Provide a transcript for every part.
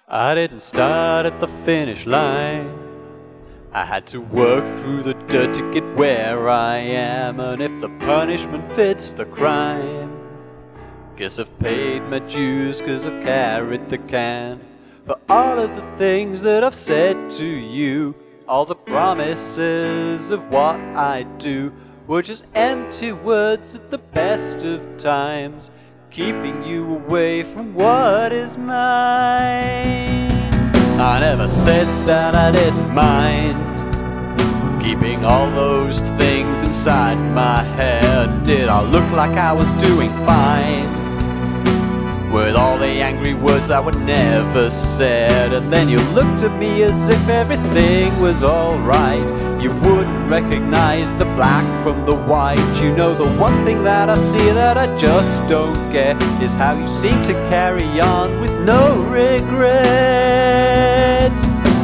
I didn't start at the finish line. I had to work through the dirt to get where I am, and if the punishment fits the crime, guess I've paid my dues 'cause I've carried the can. For all of the things that I've said to you, all the promises of what I do were just empty words at the best of times, keeping you away from what is mine. I never said that I didn't mind keeping all those things inside my head. Did I look like I was doing fine with all the angry words that were never said? And then you looked at me as if everything was alright. You wouldn't recognize the black from the white. You know, the one thing that I see that I just don't get is how you seem to carry on with no regrets.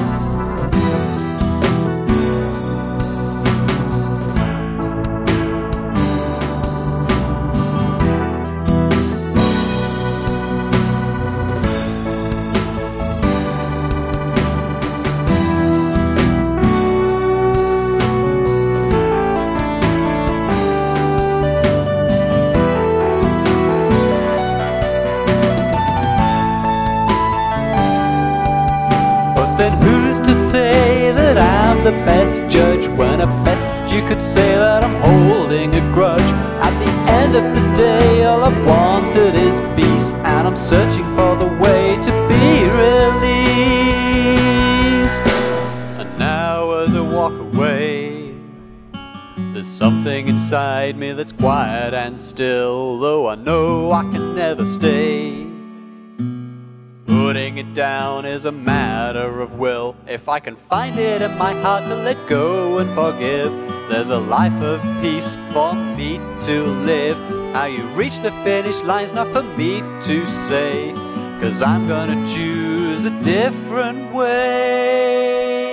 Then who's to say that I'm the best judge, when at best you could say that I'm holding a grudge? At the end of the day, all I've wanted is peace, and I'm searching for the way to be released. And now as I walk away, there's something inside me that's quiet and still, though I know I can never stay. Putting it down is a matter of will. If I can find it in my heart to let go and forgive, there's a life of peace for me to live. How you reach the finish line's not for me to say, 'cause I'm gonna choose a different way.